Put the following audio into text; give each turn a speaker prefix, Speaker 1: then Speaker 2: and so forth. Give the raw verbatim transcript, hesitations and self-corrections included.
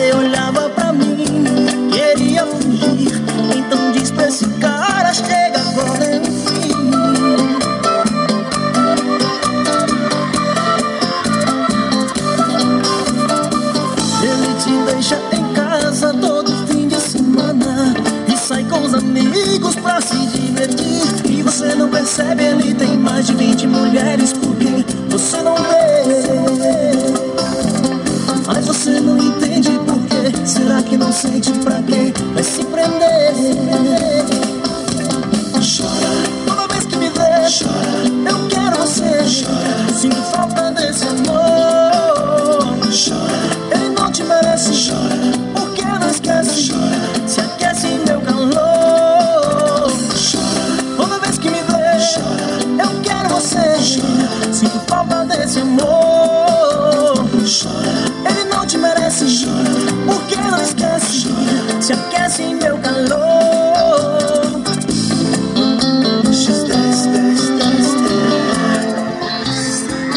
Speaker 1: Você olhava pra mim, queria fugir. Então diz pra esse cara, chega agora, enfim. Ele te deixa em casa todo fim de semana e sai com os amigos pra se divertir. E você não percebe, ele tem mais de vinte mulheres, porque você não vê. Mas você não entende por quê. Será que não sente pra quê? Vai se prender.